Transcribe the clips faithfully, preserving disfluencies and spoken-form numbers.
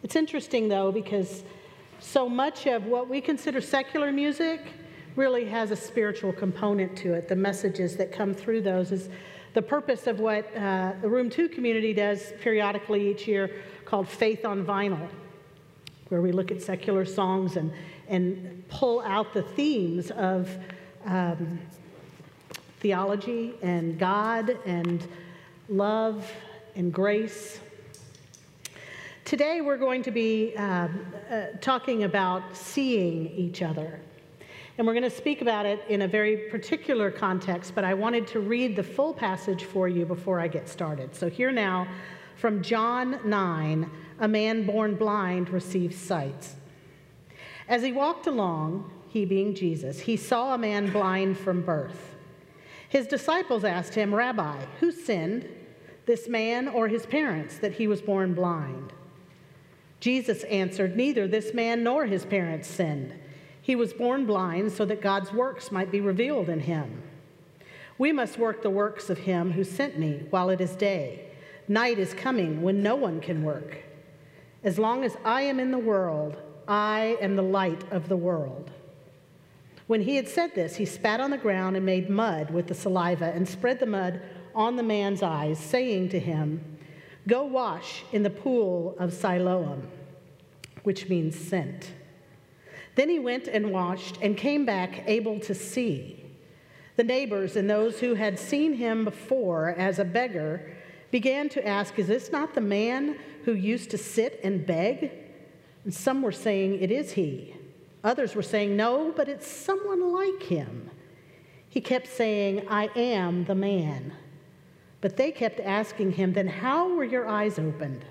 It's interesting, though, because so much of what we consider secular music really has a spiritual component to it. The messages that come through those is the purpose of what uh, the Room two community does periodically each year called Faith on Vinyl, where we look at secular songs and, and pull out the themes of um, theology and God and love and grace. Today we're going to be uh, uh, talking about seeing each other. And we're going to speak about it in a very particular context, but I wanted to read the full passage for you before I get started. So here now, from John nine, a man born blind receives sight. As he walked along, he being Jesus, he saw a man blind from birth. His disciples asked him, "Rabbi, who sinned, this man or his parents, that he was born blind?" Jesus answered, "Neither this man nor his parents sinned. He was born blind so that God's works might be revealed in him. We must work the works of him who sent me while it is day. Night is coming when no one can work. As long as I am in the world, I am the light of the world." When he had said this, he spat on the ground and made mud with the saliva and spread the mud on the man's eyes, saying to him, "Go wash in the pool of Siloam," which means sent. Then he went and washed and came back able to see. The neighbors and those who had seen him before as a beggar began to ask, "Is this not the man who used to sit and beg?" And some were saying, "It is he." Others were saying, "No, but it's someone like him." He kept saying, "I am the man." But they kept asking him, "Then how were your eyes opened?"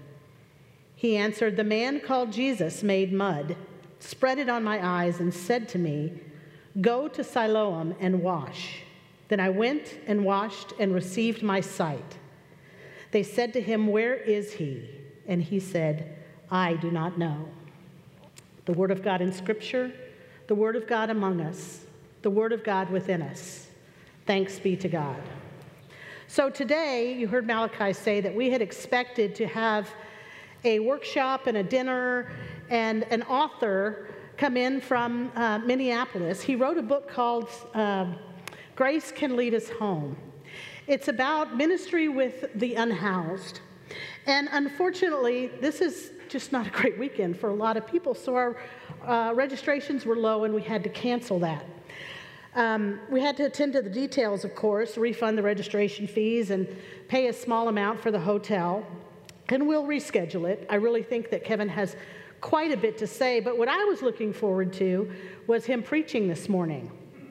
He answered, "The man called Jesus made mud, spread it on my eyes, and said to me, 'Go to Siloam and wash.' Then I went and washed and received my sight." They said to him, "Where is he?" And he said, "I do not know." The word of God in Scripture, the word of God among us, the word of God within us. Thanks be to God. So today, you heard Malachi say that we had expected to have a workshop and a dinner and an author come in from uh, Minneapolis. He wrote a book called uh, Grace Can Lead Us Home. It's about ministry with the unhoused. And unfortunately, this is just not a great weekend for a lot of people, so our uh, registrations were low and we had to cancel that. Um, we had to attend to the details, of course, refund the registration fees and pay a small amount for the hotel, and we'll reschedule it. I really think that Kevin has quite a bit to say, but what I was looking forward to was him preaching this morning.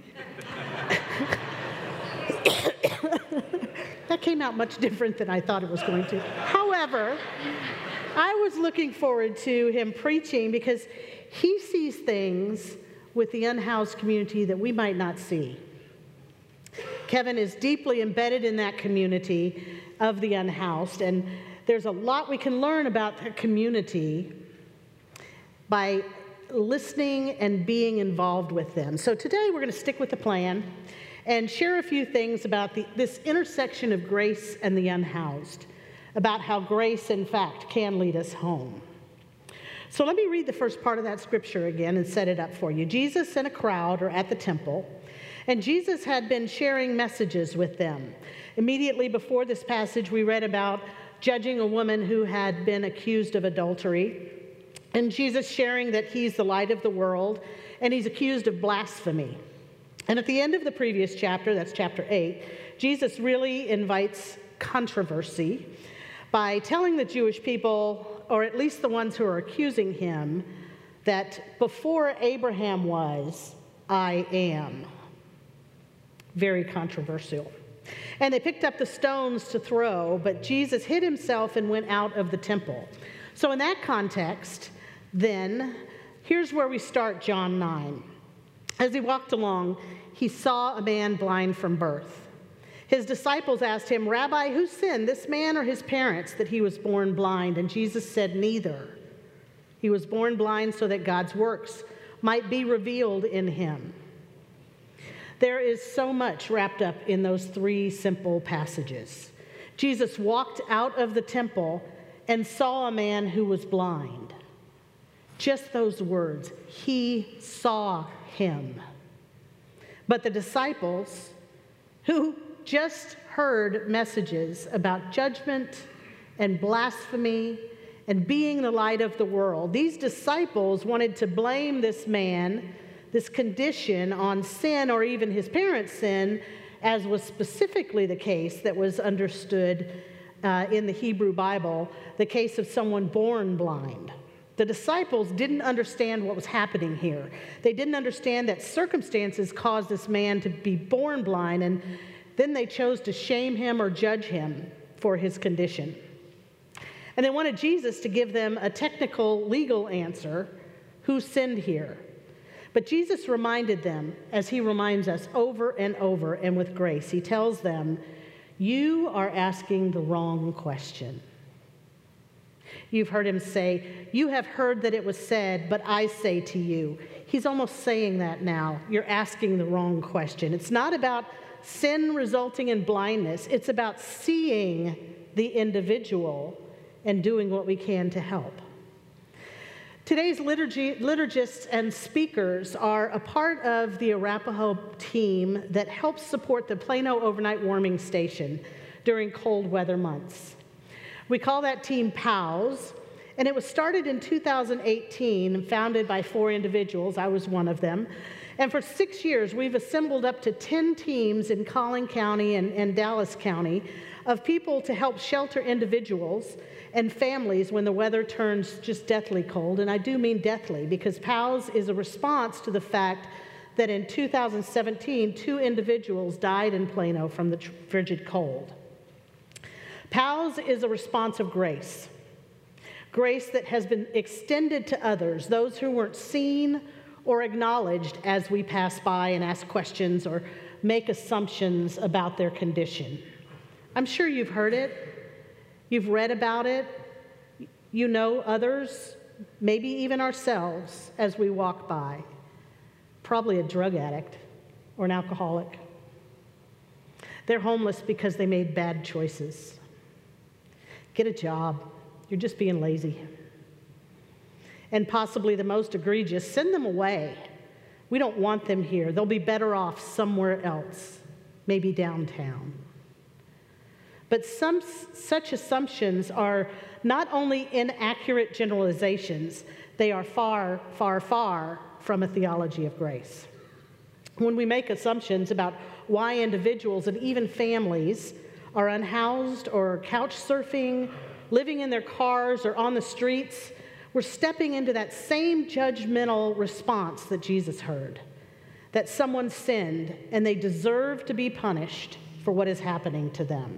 That came out much different than I thought it was going to. However, I was looking forward to him preaching because he sees things with the unhoused community that we might not see. Kevin is deeply embedded in that community of the unhoused, and there's a lot we can learn about that community by listening and being involved with them. So today we're going to stick with the plan and share a few things about the, this intersection of grace and the unhoused, about how grace, in fact, can lead us home. So let me read the first part of that scripture again and set it up for you. Jesus and a crowd are at the temple, and Jesus had been sharing messages with them. Immediately before this passage, we read about judging a woman who had been accused of adultery, and Jesus sharing that he's the light of the world, and he's accused of blasphemy. And at the end of the previous chapter, that's chapter eight, Jesus really invites controversy by telling the Jewish people, or at least the ones who are accusing him, that before Abraham was, I am. Very controversial. And they picked up the stones to throw, but Jesus hid himself and went out of the temple. So in that context, then, here's where we start John nine. As he walked along, he saw a man blind from birth. His disciples asked him, "Rabbi, who sinned, this man or his parents, that he was born blind?" And Jesus said, "Neither. He was born blind so that God's works might be revealed in him." There is so much wrapped up in those three simple passages. Jesus walked out of the temple and saw a man who was blind. Just those words. He saw him. But the disciples, who just heard messages about judgment and blasphemy and being the light of the world, these disciples wanted to blame this man, this condition, on sin or even his parents' sin, as was specifically the case that was understood uh, in the Hebrew Bible, the case of someone born blind. The disciples didn't understand what was happening here. They didn't understand that circumstances caused this man to be born blind, and then they chose to shame him or judge him for his condition. And they wanted Jesus to give them a technical, legal answer: who sinned here? But Jesus reminded them, as he reminds us over and over and with grace. He tells them, you are asking the wrong question. You've heard him say, you have heard that it was said, but I say to you. He's almost saying that now. You're asking the wrong question. It's not about sin resulting in blindness. It's about seeing the individual and doing what we can to help. Today's liturgy, liturgists and speakers are a part of the Arapahoe team that helps support the Plano Overnight Warming Station during cold weather months. We call that team POWS, and it was started in two thousand eighteen and founded by four individuals. I was one of them. And for six years, we've assembled up to ten teams in Collin County and, and Dallas County of people to help shelter individuals and families when the weather turns just deathly cold. And I do mean deathly, because POWS is a response to the fact that in two thousand seventeen, two individuals died in Plano from the frigid cold. POWS is a response of grace. Grace that has been extended to others, those who weren't seen or acknowledged as we pass by and ask questions or make assumptions about their condition. I'm sure you've heard it. You've read about it. You know others, maybe even ourselves, as we walk by. Probably a drug addict or an alcoholic. They're homeless because they made bad choices. Get a job. You're just being lazy. And possibly the most egregious, send them away. We don't want them here. They'll be better off somewhere else, maybe downtown. But some such assumptions are not only inaccurate generalizations, they are far, far, far from a theology of grace. When we make assumptions about why individuals and even families are unhoused or couch surfing, living in their cars or on the streets, we're stepping into that same judgmental response that Jesus heard, that someone sinned and they deserve to be punished for what is happening to them.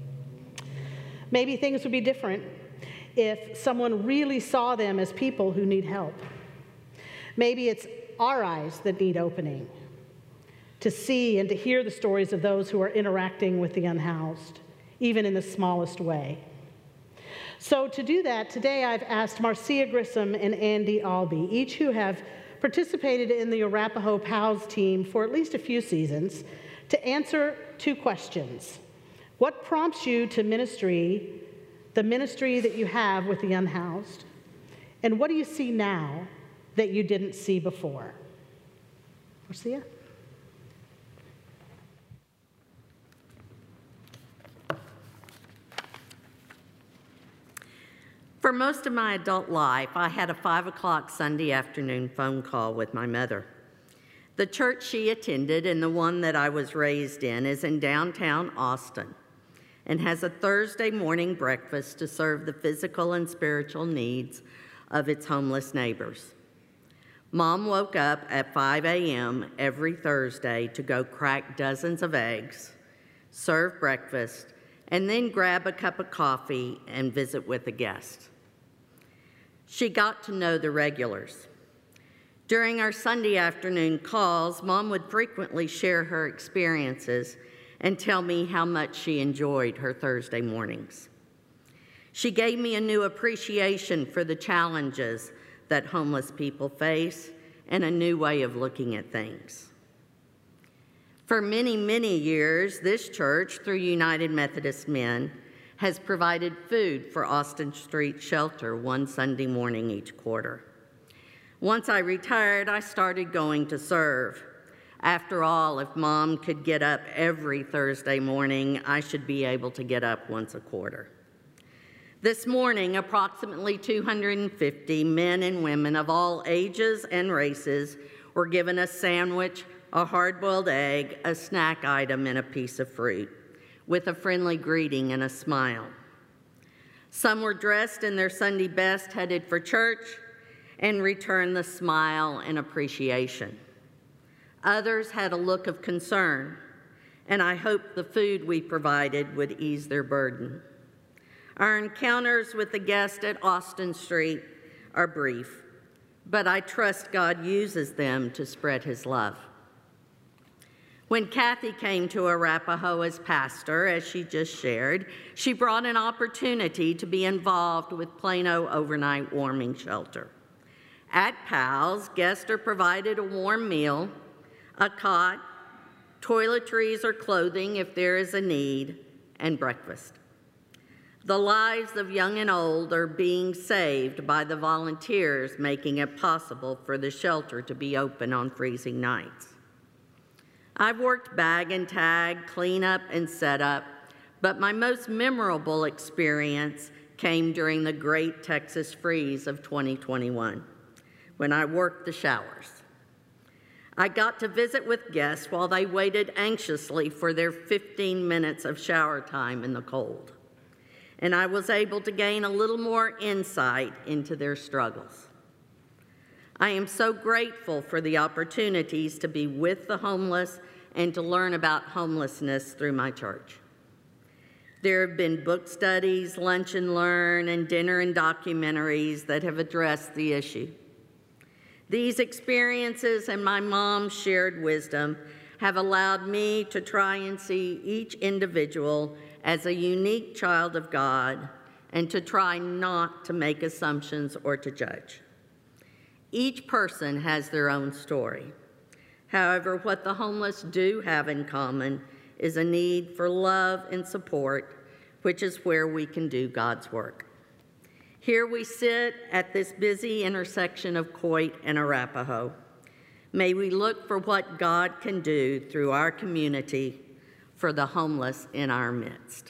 Maybe things would be different if someone really saw them as people who need help. Maybe it's our eyes that need opening to see and to hear the stories of those who are interacting with the unhoused, even in the smallest way. So to do that, today I've asked Marcia Grissom and Andy Albee, each who have participated in the Arapahoe POWS team for at least a few seasons, to answer two questions. What prompts you to ministry, the ministry that you have with the unhoused? And what do you see now that you didn't see before? Marcia? For most of my adult life, I had a five o'clock Sunday afternoon phone call with my mother. The church she attended and the one that I was raised in is in downtown Austin and has a Thursday morning breakfast to serve the physical and spiritual needs of its homeless neighbors. Mom woke up at five a.m. every Thursday to go crack dozens of eggs, serve breakfast, and then grab a cup of coffee and visit with a guest. She got to know the regulars. During our Sunday afternoon calls, Mom would frequently share her experiences and tell me how much she enjoyed her Thursday mornings. She gave me a new appreciation for the challenges that homeless people face and a new way of looking at things. For many, many years, this church, through United Methodist Men, has provided food for Austin Street Shelter one Sunday morning each quarter. Once I retired, I started going to serve. After all, if Mom could get up every Thursday morning, I should be able to get up once a quarter. This morning, approximately two hundred fifty men and women of all ages and races were given a sandwich, a hard-boiled egg, a snack item, and a piece of fruit, with a friendly greeting and a smile. Some were dressed in their Sunday best, headed for church, and returned the smile and appreciation. Others had a look of concern, and I hoped the food we provided would ease their burden. Our encounters with the guests at Austin Street are brief, but I trust God uses them to spread his love. When Kathy came to Arapahoe as pastor, as she just shared, she brought an opportunity to be involved with Plano Overnight Warming Shelter. At PALS, guests are provided a warm meal, a cot, toiletries or clothing if there is a need, and breakfast. The lives of young and old are being saved by the volunteers making it possible for the shelter to be open on freezing nights. I've worked bag and tag, cleanup, and setup, but my most memorable experience came during the Great Texas Freeze of twenty twenty-one, when I worked the showers. I got to visit with guests while they waited anxiously for their fifteen minutes of shower time in the cold, and I was able to gain a little more insight into their struggles. I am so grateful for the opportunities to be with the homeless and to learn about homelessness through my church. There have been book studies, lunch and learn, and dinner and documentaries that have addressed the issue. These experiences and my mom's shared wisdom have allowed me to try and see each individual as a unique child of God and to try not to make assumptions or to judge. Each person has their own story. However, what the homeless do have in common is a need for love and support, which is where we can do God's work. Here we sit at this busy intersection of Coit and Arapahoe. May we look for what God can do through our community for the homeless in our midst.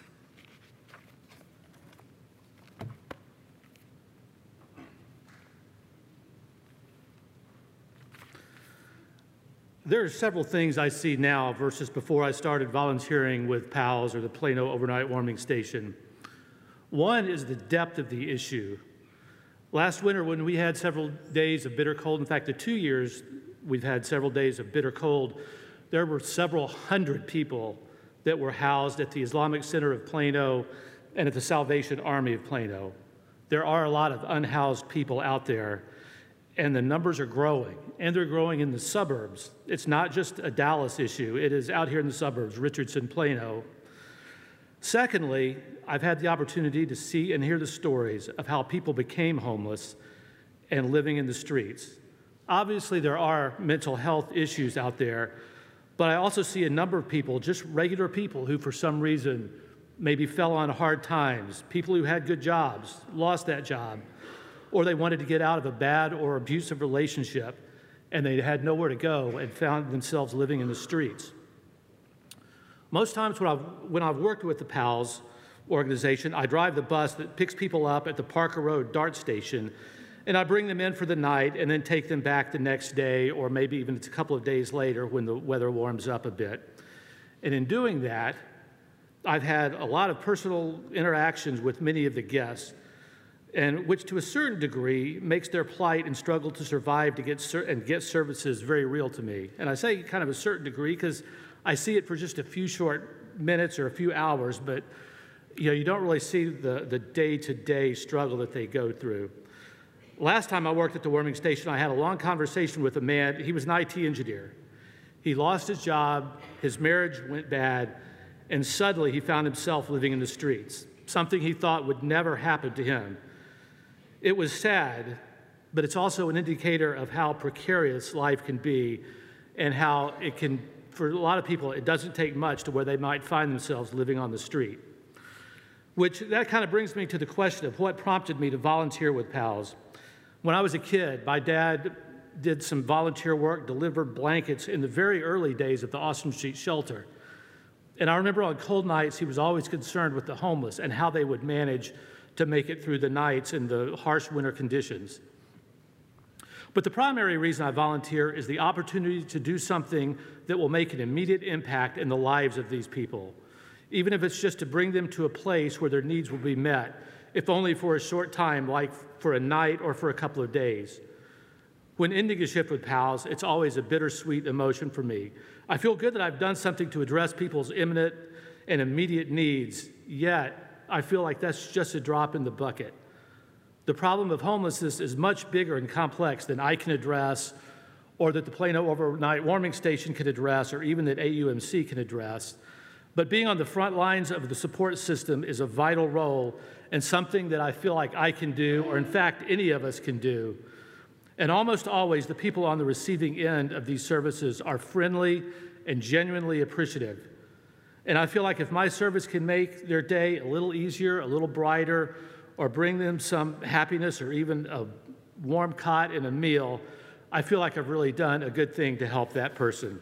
There are several things I see now versus before I started volunteering with PALS or the Plano Overnight Warming Station. One is the depth of the issue. Last winter, when we had several days of bitter cold, in fact, the two years we've had several days of bitter cold, there were several hundred people that were housed at the Islamic Center of Plano and at the Salvation Army of Plano. There are a lot of unhoused people out there, and the numbers are growing, and they're growing in the suburbs. It's not just a Dallas issue. It is out here in the suburbs, Richardson, Plano. Secondly, I've had the opportunity to see and hear the stories of how people became homeless and living in the streets. Obviously, there are mental health issues out there, but I also see a number of people, just regular people who for some reason maybe fell on hard times, people who had good jobs, lost that job, or they wanted to get out of a bad or abusive relationship and they had nowhere to go and found themselves living in the streets. Most times when I've, when I've worked with the PALS organization, I drive the bus that picks people up at the Parker Road DART station, and I bring them in for the night and then take them back the next day or maybe even a couple of days later when the weather warms up a bit. And in doing that, I've had a lot of personal interactions with many of the guests, and which to a certain degree makes their plight and struggle to survive to get ser- and get services very real to me. And I say kind of a certain degree because I see it for just a few short minutes or a few hours, but you know, you don't really see the, the day-to-day struggle that they go through. Last time I worked at the warming station, I had a long conversation with a man. He was an I T engineer. He lost his job, his marriage went bad, and suddenly he found himself living in the streets, something he thought would never happen to him. It was sad, but it's also an indicator of how precarious life can be and how it can, for a lot of people, it doesn't take much to where they might find themselves living on the street. Which, that kind of brings me to the question of what prompted me to volunteer with PALS. When I was a kid, my dad did some volunteer work, delivered blankets in the very early days at the Austin Street Shelter. And I remember on cold nights, he was always concerned with the homeless and how they would manage to make it through the nights in the harsh winter conditions. But the primary reason I volunteer is the opportunity to do something that will make an immediate impact in the lives of these people, even if it's just to bring them to a place where their needs will be met, if only for a short time, like for a night or for a couple of days. When ending a shift with PALS, it's always a bittersweet emotion for me. I feel good that I've done something to address people's imminent and immediate needs, yet I feel like that's just a drop in the bucket. The problem of homelessness is much bigger and complex than I can address, or that the Plano Overnight Warming Station can address, or even that A U M C can address. But being on the front lines of the support system is a vital role and something that I feel like I can do, or in fact, any of us can do. And almost always, the people on the receiving end of these services are friendly and genuinely appreciative. And I feel like if my service can make their day a little easier, a little brighter, or bring them some happiness or even a warm cot and a meal, I feel like I've really done a good thing to help that person.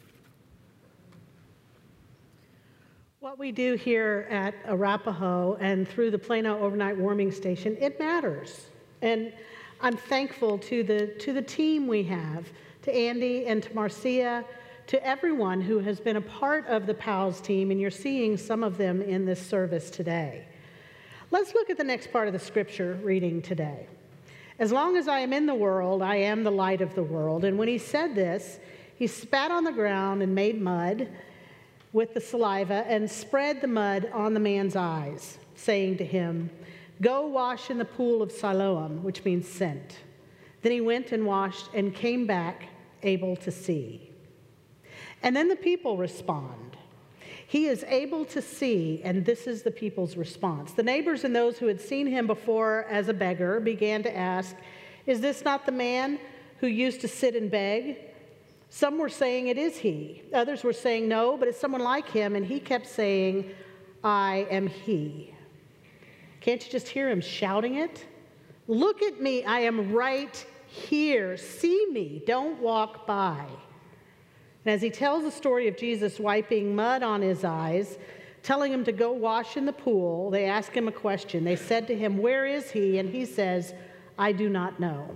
What we do here at Arapahoe and through the Plano Overnight Warming Station, it matters. And I'm thankful to the, to the team we have, to Andy and to Marcia, to everyone who has been a part of the PALS team, and you're seeing some of them in this service today. Let's look at the next part of the scripture reading today. As long as I am in the world, I am the light of the world. And when he said this, he spat on the ground and made mud with the saliva and spread the mud on the man's eyes, saying to him, "Go wash in the pool of Siloam," which means sent. Then he went and washed and came back able to see. And then the people respond. He is able to see, and this is the people's response. The neighbors and those who had seen him before as a beggar began to ask, "Is this not the man who used to sit and beg?" Some were saying, "It is he." Others were saying, "No, but it's someone like him." And he kept saying, "I am he." Can't you just hear him shouting it? "Look at me, I am right here. See me, don't walk by." And as he tells the story of Jesus wiping mud on his eyes, telling him to go wash in the pool, they ask him a question. They said to him, "Where is he?" And he says, "I do not know."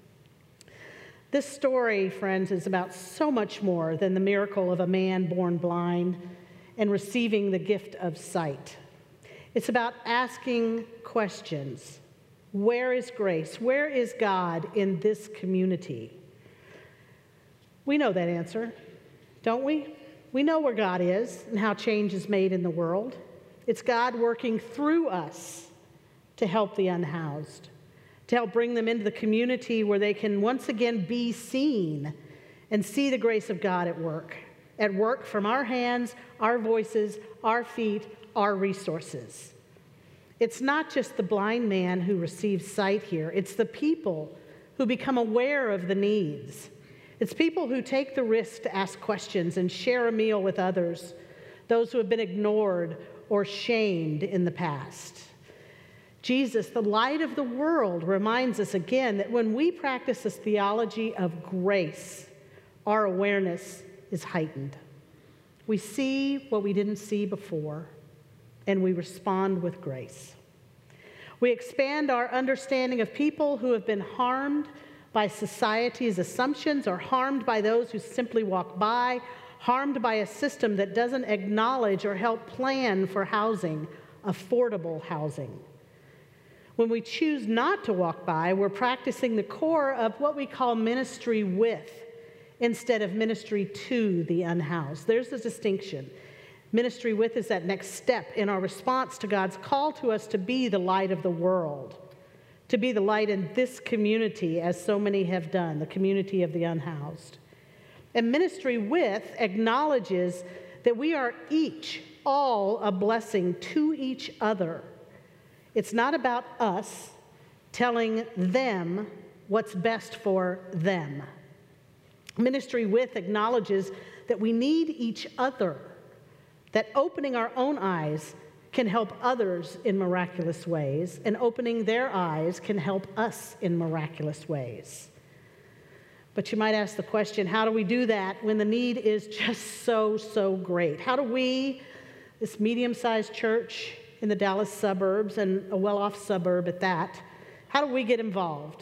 This story, friends, is about so much more than the miracle of a man born blind and receiving the gift of sight. It's about asking questions. Where is grace? Where is God in this community? We know that answer, don't we? We know where God is and how change is made in the world. It's God working through us to help the unhoused, to help bring them into the community where they can once again be seen and see the grace of God at work. At work from our hands, our voices, our feet, our resources. It's not just the blind man who receives sight here. It's the people who become aware of the needs. It's people who take the risk to ask questions and share a meal with others, those who have been ignored or shamed in the past. Jesus, the light of the world, reminds us again that when we practice this theology of grace, our awareness is heightened. We see what we didn't see before, and we respond with grace. We expand our understanding of people who have been harmed by society's assumptions or harmed by those who simply walk by, harmed by a system that doesn't acknowledge or help plan for housing, affordable housing. When we choose not to walk by, we're practicing the core of what we call ministry with instead of ministry to the unhoused. There's a distinction. Ministry with is that next step in our response to God's call to us to be the light of the world, to be the light in this community, as so many have done, the community of the unhoused. And ministry with acknowledges that we are each, all, a blessing to each other. It's not about us telling them what's best for them. Ministry with acknowledges that we need each other, that opening our own eyes can help others in miraculous ways, and opening their eyes can help us in miraculous ways. But you might ask the question, how do we do that when the need is just so, so great? How do we, this medium-sized church in the Dallas suburbs, and a well-off suburb at that, how do we get involved?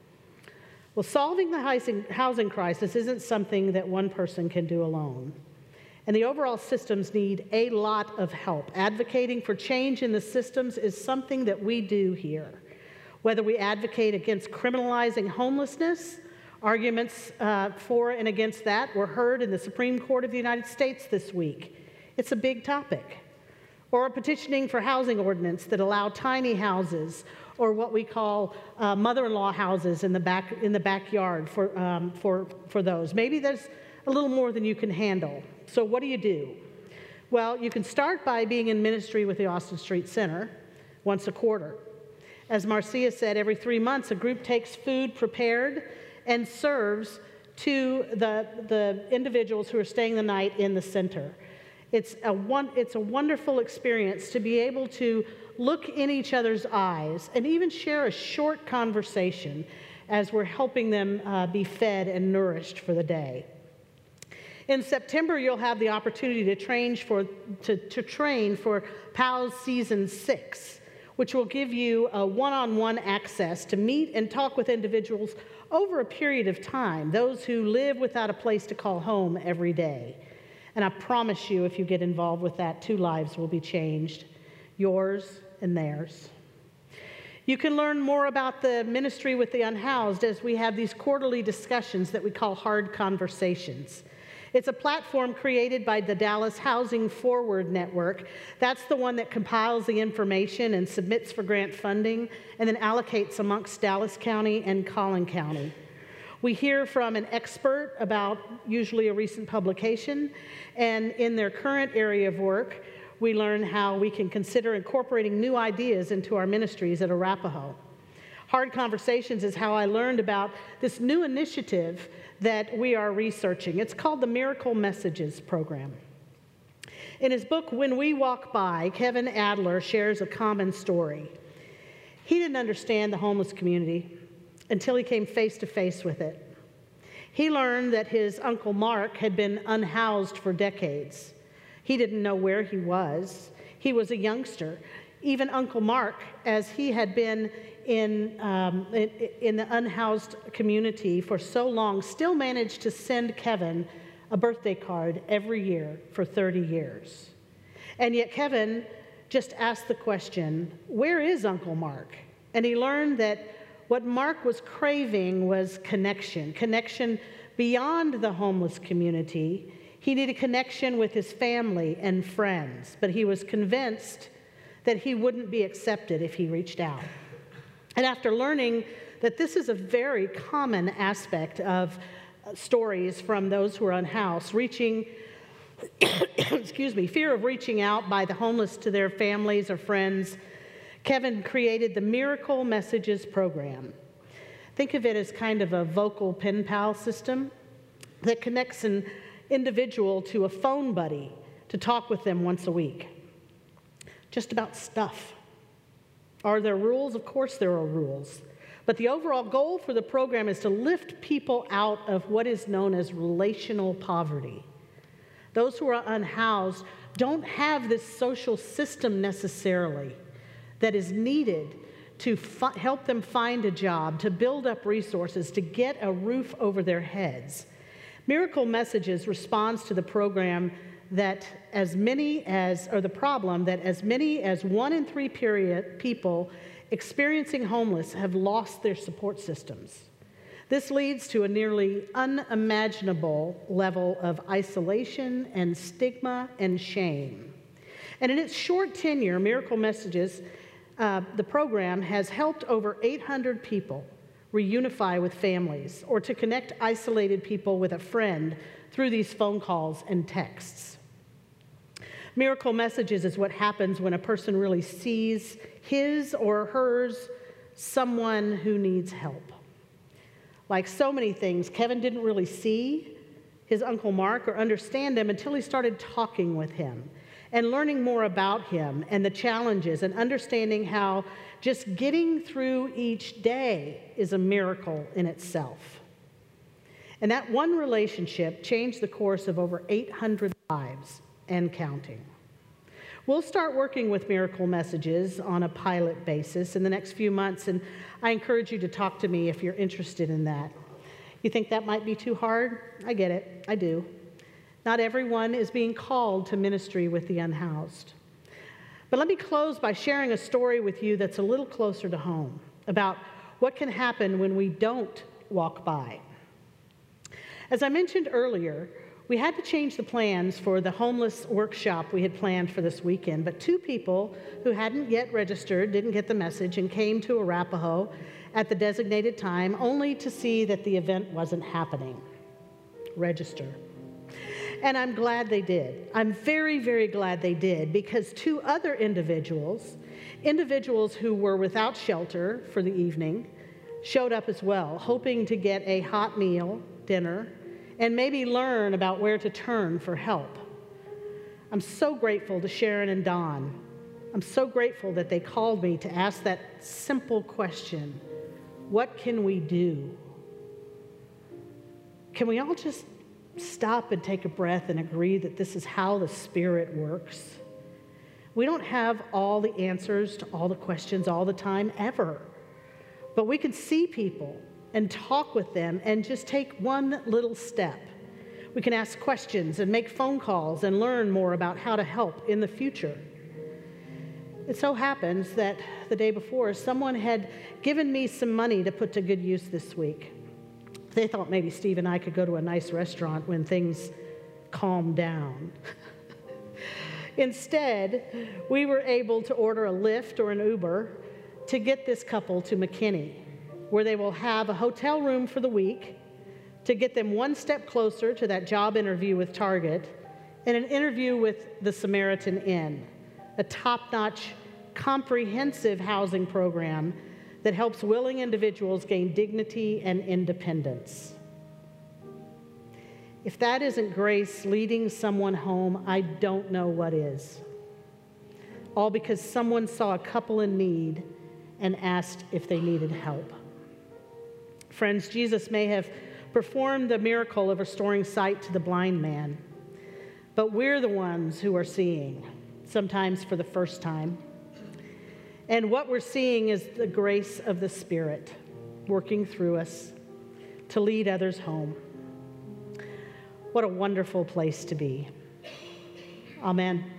Well, solving the housing crisis isn't something that one person can do alone. And the overall systems need a lot of help. Advocating for change in the systems is something that we do here. Whether we advocate against criminalizing homelessness, arguments uh, for and against that were heard in the Supreme Court of the United States this week. It's a big topic. Or petitioning for housing ordinance that allow tiny houses, or what we call uh, mother-in-law houses in the back in the backyard for um, for for those. Maybe there's a little more than you can handle. So what do you do? Well, you can start by being in ministry with the Austin Street Center once a quarter. As Marcia said, every three months a group takes food prepared and serves to the the individuals who are staying the night in the center. It's a one, it's a wonderful experience to be able to look in each other's eyes and even share a short conversation as we're helping them uh, be fed and nourished for the day. In September, you'll have the opportunity to train for, to, to train for PALS Season six, which will give you a one-on-one access to meet and talk with individuals over a period of time, those who live without a place to call home every day. And I promise you, if you get involved with that, two lives will be changed, yours and theirs. You can learn more about the ministry with the unhoused as we have these quarterly discussions that we call Hard Conversations. It's a platform created by the Dallas Housing Forward Network. That's the one that compiles the information and submits for grant funding and then allocates amongst Dallas County and Collin County. We hear from an expert about usually a recent publication, and in their current area of work, we learn how we can consider incorporating new ideas into our ministries at Arapahoe. Hard Conversations is how I learned about this new initiative that we are researching. It's called the Miracle Messages Program. In his book, When We Walk By, Kevin Adler shares a common story. He didn't understand the homeless community until he came face to face with it. He learned that his Uncle Mark had been unhoused for decades. He didn't know where he was. He was a youngster. Even Uncle Mark, as he had been in, um, in, in the unhoused community for so long, still managed to send Kevin a birthday card every year for thirty years. And yet Kevin just asked the question, where is Uncle Mark? And he learned that what Mark was craving was connection, connection beyond the homeless community. He needed connection with his family and friends, but he was convinced that he wouldn't be accepted if he reached out. And after learning that this is a very common aspect of stories from those who are unhoused, reaching, excuse me, fear of reaching out by the homeless to their families or friends, Kevin created the Miracle Messages Program. Think of it as kind of a vocal pen pal system that connects an individual to a phone buddy to talk with them once a week. Just about stuff. Are there rules? Of course there are rules. But the overall goal for the program is to lift people out of what is known as relational poverty. Those who are unhoused don't have this social system necessarily that is needed to fi- help them find a job, to build up resources, to get a roof over their heads. Miracle Messages responds to the program that as many as, or the problem that as many as one in three period people experiencing homeless have lost their support systems. This leads to a nearly unimaginable level of isolation and stigma and shame. And in its short tenure, Miracle Messages, uh, the program has helped over eight hundred people reunify with families or to connect isolated people with a friend through these phone calls and texts. Miracle Messages is what happens when a person really sees his or hers someone who needs help. Like so many things, Kevin didn't really see his Uncle Mark or understand him until he started talking with him. and learning more about him and the challenges and understanding how just getting through each day is a miracle in itself. And that one relationship changed the course of over eight hundred lives and counting. We'll start working with Miracle Messages on a pilot basis in the next few months, and I encourage you to talk to me if you're interested in that. You think that might be too hard? I get it. I do. Not everyone is being called to ministry with the unhoused. But let me close by sharing a story with you that's a little closer to home about what can happen when we don't walk by. As I mentioned earlier, we had to change the plans for the homeless workshop we had planned for this weekend, but two people who hadn't yet registered didn't get the message and came to Arapahoe at the designated time only to see that the event wasn't happening. Register. And I'm glad they did. I'm very, very glad they did, because two other individuals, individuals who were without shelter for the evening, showed up as well, hoping to get a hot meal, dinner, and maybe learn about where to turn for help. I'm so grateful to Sharon and Don. I'm so grateful that they called me to ask that simple question: what can we do? Can we all just stop and take a breath and agree that this is how the Spirit works? We don't have all the answers to all the questions all the time, ever. But we can see people and talk with them and just take one little step. We can ask questions and make phone calls and learn more about how to help in the future. It so happens that the day before, someone had given me some money to put to good use this week. They thought maybe Steve and I could go to a nice restaurant when things calmed down. Instead, we were able to order a Lyft or an Uber to get this couple to McKinney, where they will have a hotel room for the week to get them one step closer to that job interview with Target and an interview with the Samaritan Inn, a top-notch, comprehensive housing program that helps willing individuals gain dignity and independence. If that isn't grace leading someone home, I don't know what is. All because someone saw a couple in need and asked if they needed help. Friends, Jesus may have performed the miracle of restoring sight to the blind man, but we're the ones who are seeing, sometimes for the first time. And what we're seeing is the grace of the Spirit working through us to lead others home. What a wonderful place to be. Amen.